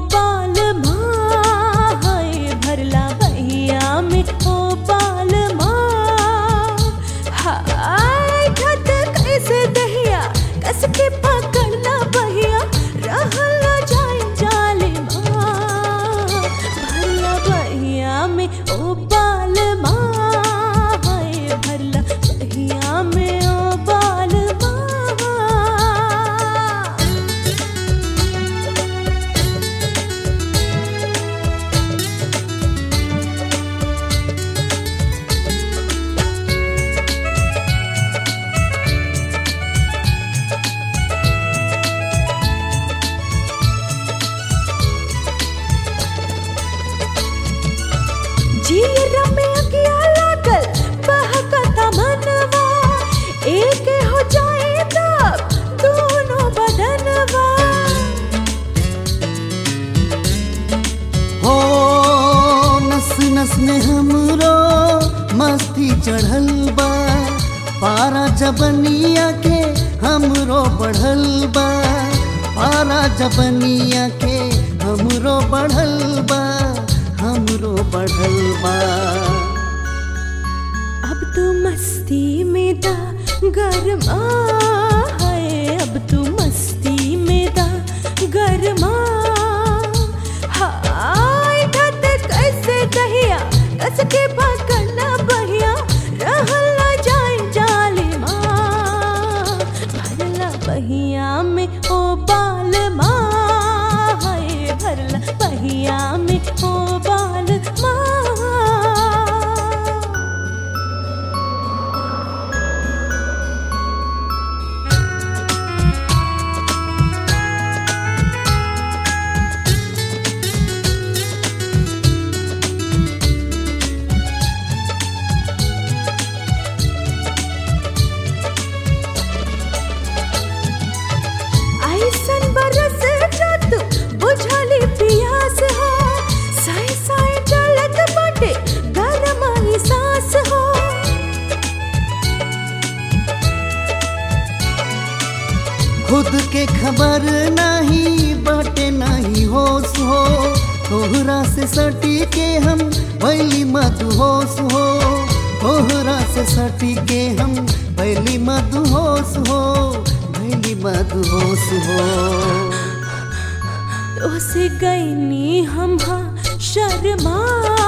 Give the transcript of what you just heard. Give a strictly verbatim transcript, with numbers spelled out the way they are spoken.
बाल माँ है भरला बहिया में ओ बाल माँ हाय खत कैसे दहिया कस के पकड़ना बहिया रहला जाए जाले माँ भरला बहिया में ओ बाल माँ है भरला बहिया में ओ बाल माँ। जीरा में अगिया लागल बहकता मनवा एक हो जाए तब दोनों बदनवा हो नस नस में हमरो मस्ती चढ़ल बा पारा जबनिया के हमरो बढ़ल बा पारा जबनिया के हमरो बढ़ल बा हमरो बढ़ल बा। अब तू मस्ती में दा गरमा है अब तू मस्ती में दा गरमा हाय धत कैसे दहिया कस के पकड़ना बहिया रहला जाए जाले माँ भरला बहिया में ओ बाल माँ है भरला बहिया में ओ बाल माँ। ऐसन बरस जात बुझाली पियास हो साए साए जलत बाटे गरम ही सांस हो खुद के खबर नहीं बाटे नहीं होश हो तोहरा से सटी के हम भैली मदहोश हो तोहरा से सटी के हम भैली मदहोश हो भैली मदहोश हो। तो से गईनी हम हाँ शर्मा